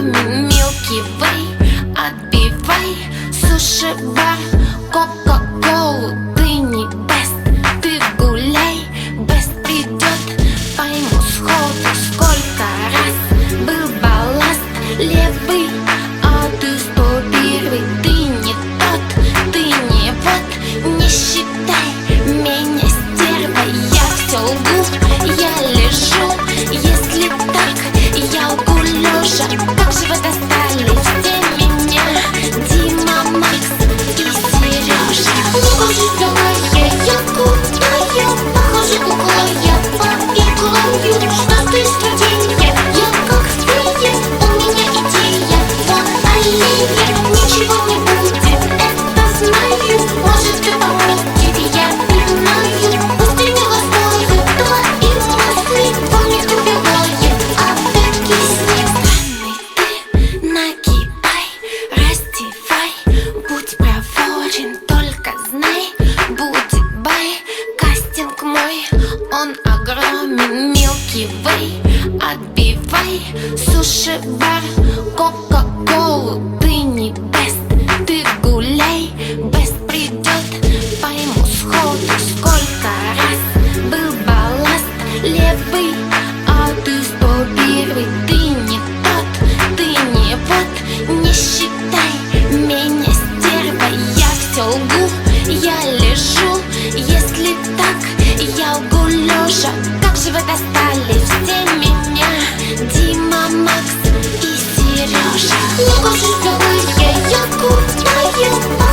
огромен, Milky Way. Отбивай суши-бар, кока-колу, ты не бест. Ты гуляй, бест придет, пойму сходу, сколько раз был балласт левый, а ты 101. Ты не тот, ты не вот, не считай меня стервой. Я все лгу, я лежу, если так, я лгу лежа. Как же вы достали все меня, Дима, Макс и Сережа. Покажи давай, я кутаю, похоже куклая по иглою. Что ты студенья, я как фея, у меня идея, вон аллея. Ничего не будет, это знаю, может ты пометит, я пинаю. Устремила стою, твои мысли, помнит убивает, а ты киснет. Странный ты, нагибай, раздевай, будь проворен, только знай, будет бай. Кастинг мой, он огромен, Milky Way. Отбивай суши-бар, кока-колу, ты не бест. Ты гуляй, бест придет, пойму сходу, сколько раз был балласт левый, а ты 101. Ты не тот, ты не вот, не считай меня стервой. Я все лгу, я лежу, если так, я лгу лежа. Как же вы достали все меня, Дима, Макс и Сережа. Покажи давай, я кутаю.